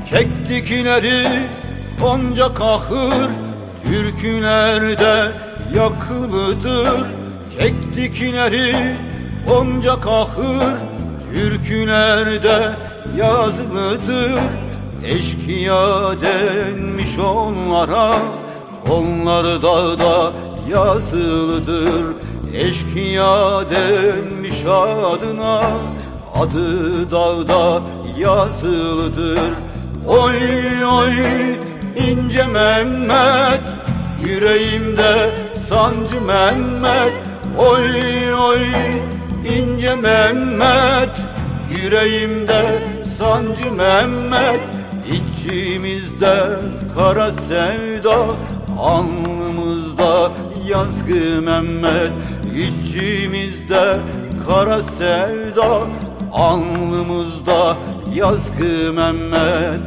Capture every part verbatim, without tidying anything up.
Çektikleri onca kahır türkülerde yakılıdır. Çektikleri onca kahır türkülerde yazılıdır. Eşkıya denmiş onlara, onlar da yazılıdır. Eşkıya denmiş adına, adı dağda yazılıdır. Oy oy ince Mehmet, yüreğimde sancı Mehmet. Oy oy ince Mehmet, yüreğimde sancı Mehmet. İçimizde kara sevda, alnımızda yazgı Mehmet. İçimizde kara sevda, alnımızda yazgı Mehmet.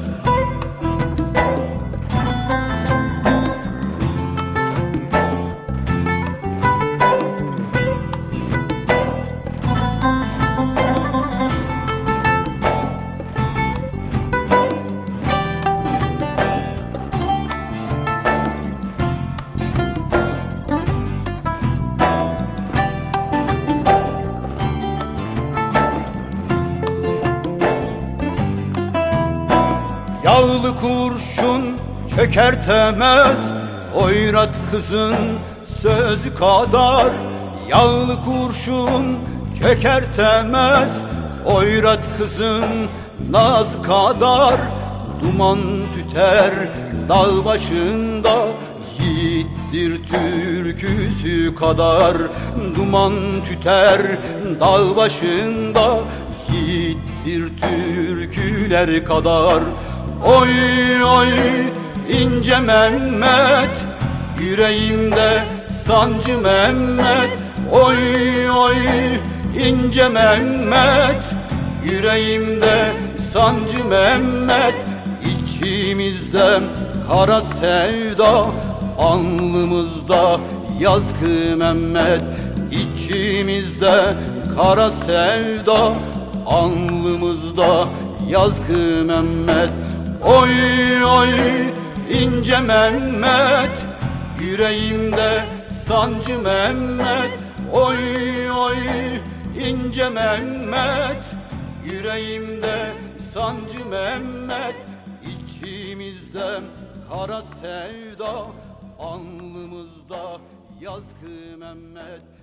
Yağlı kurşun çökertemez oyrat kızın sözü kadar. Yağlı kurşun çökertemez oyrat kızın naz kadar. Duman tüter dağ başında, yiğittir türküsü kadar. Duman tüter dağ başında, yiğittir türküler kadar. Oy oy ince Mehmet, yüreğimde sancı Mehmet. Oy oy ince Mehmet, yüreğimde sancı Mehmet. İçimizde kara sevda, alnımızda yazgı Mehmet. İçimizde kara sevda, alnımızda yazgı Mehmet. Oy oy ince Mehmet, yüreğimde sancı Mehmet. Oy oy ince Mehmet, yüreğimde sancı Mehmet. İçimizde kara sevda, alnımızda yazgı Mehmet.